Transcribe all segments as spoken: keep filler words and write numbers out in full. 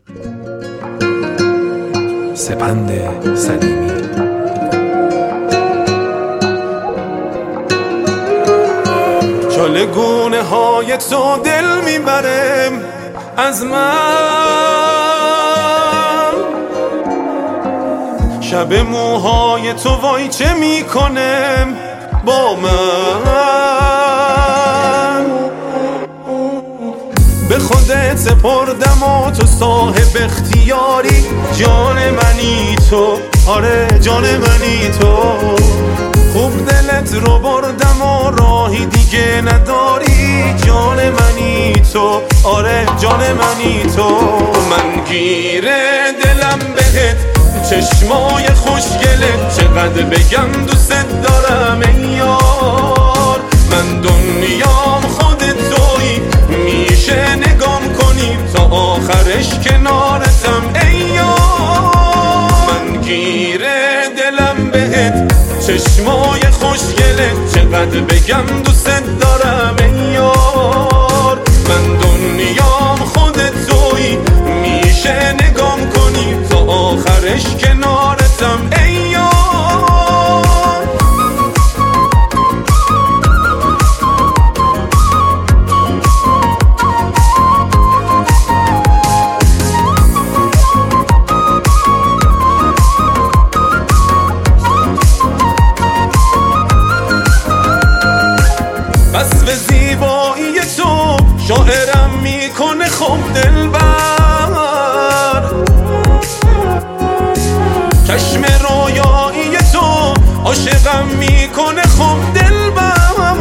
سپند سلیمی. چالگونه های تو دل میبرم از من، شب موهای تو وای چه میکنم با من. به خودت سپردم و تو صاحب اختیاری، جان منی تو، آره جان منی تو. خوب دلت رو بردم و راهی دیگه نداری، جان منی تو، آره جان منی تو. من گیره دلم بهت، چشمای خوشگلت، چقدر بگم دوست دارم ای یار. من دنیام خودت تویی، میشه نگام کنیم تا آخرش کنارتم ای یار. من گیره دلم بهت، چشمای خوشگلت، چقدر بگم دوست دارم ای یار. من دنیام خودت تویی، میشه نگام کنیم تا آخرش کنارتم ای یار. بس به زیبایی تو شاعرم میکنه خب دلبر، چشم رویایی تو عاشقم میکنه خب دلبر.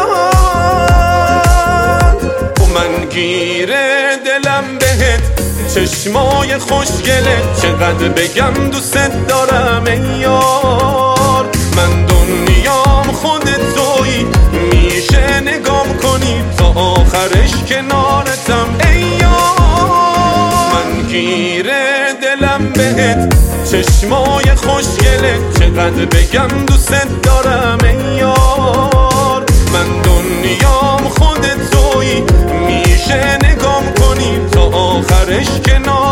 و من گیره دلم بهت، چشمای خوشگلت، چقدر بگم دوست دارم ای یار. من دنیام خودت تویی، میشه نگام کنیم تا آخرش کنارتم ای یار. من گیره دلم بهت، چشمای خوشگلت، چقدر بگم دوست دارم ای یار. من دنیام خودت تویی، میشه نگام کنیم تا آخرش کنار